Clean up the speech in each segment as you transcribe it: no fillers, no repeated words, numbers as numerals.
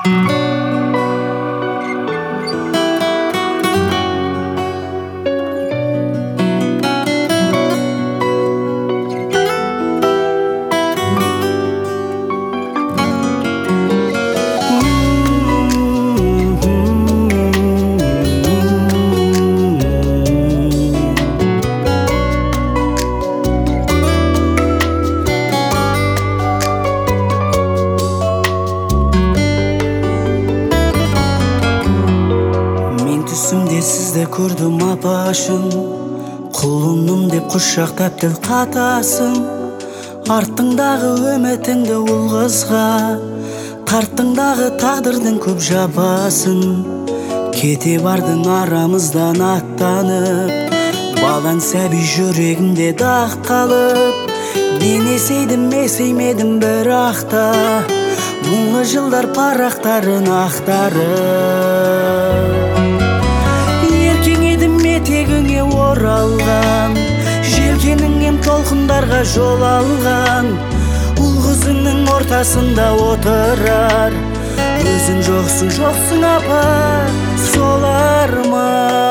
Түсімде сізді көрдім апашым, құлыным деп құшақтап тіл қатасың. Арттыңдағы үмітіңді ұл қызға, тарттыңдағы тағдырдың көп жапасын. Кете бардың арамыздан аттанып, балаң сәби жүрегімде дақ қалып. Мен есейдім есеймедім бірақта, мұңлы жылдар парақтарын ақтарып. Етегіңе оралған, желкеніңнен толқындарға жол алған. Ұл қызыңның ортасында отырар, өзің жоқсың апа, солар ма?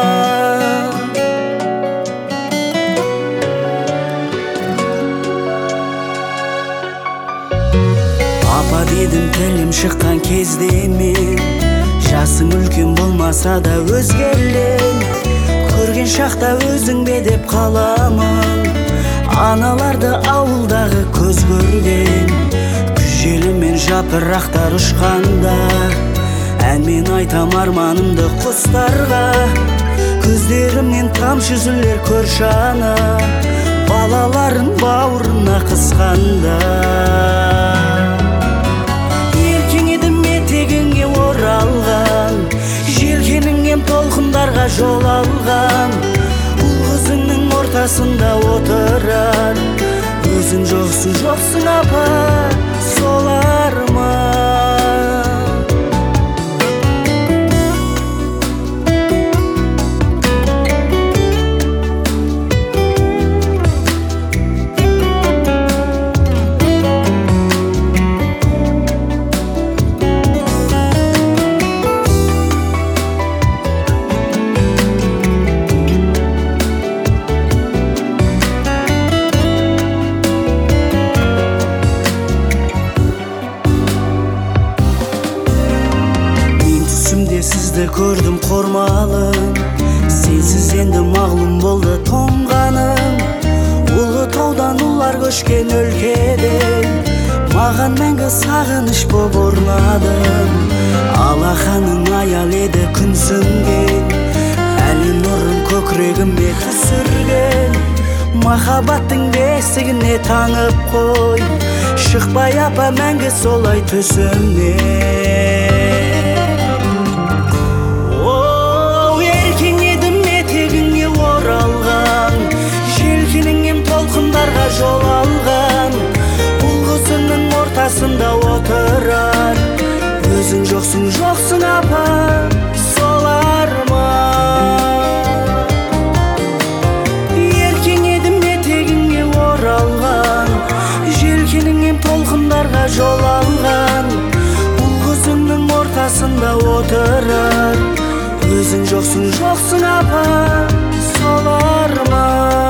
Апа дедім тілім шыққан кезде мен, жасың үлкен болмаса да өзгерген. Көрген шақта өзің бе деп қаламын, аналарды ауылдағы көз көрген. Күз мен жапырақтар ұшқанда, әнмен айтам арманымды құстарға. Көздерімнен тамшы үзілер көрші ана, балаларын бауырына қысқанда. Еркеңедім етегіңе оралған, желкеніңнен толқындарға жол алған. Ұл қызыңның ортасында отырар, өзің жоқсың апа, солар ма? Сізді көрдім қормалым, сенсіз енді мағлұм болды тоңғаным. Ұлы таудан ұлар көшкен өлкеден, маған мәңгі сағыныш боп орнадым. Алақаның аял еді күн сөнген, әлі нұрын көкірегіме түсірген. Махаббаттың бесігіне таңып қой, шықпай апа мәңгі солай төсімнен. Жол алған, ұл қызыңның ортасында отырар, өзің жоқсың апа, солар ма? Еркеңедім етегіңе оралған, желкеніңнен толқындарға жол алған. Ұл қызыңның ортасында отырар, өзің жоқсың апа, солар ма?